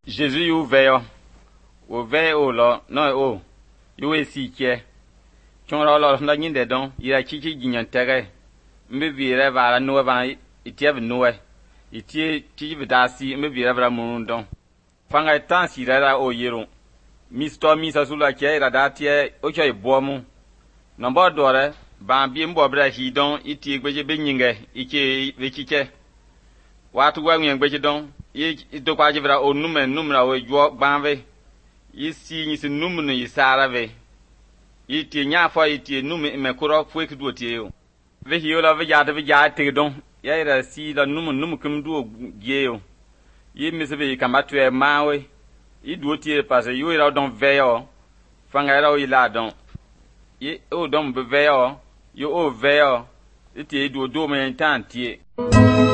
Jésus you veille au lo no you esi che chonra lo na nyin de don ira chichi ginyan tere mbibire vara no va itie noe itie chi vidasi mbibire vara mundon fanga tan sirara o yero misto misa sula che ira datie o che bomu nombo dore ba bi mbo bra hidon itie gbeje benyinge ike vechiche watu wa nyen gbeje don do kwa jivra o numra o jo gbanve isi ni sin numnu isara ve itie nya fo itie num me kuro fo ekdu tie o ve hiola ve ja te don ya ira si la num kum du gie o yi mi se ve kamatu e mawe i du tie parce yo ira don ve o fanga ira o ila don yi o don be ve o yo o ve o itie du do me tan tie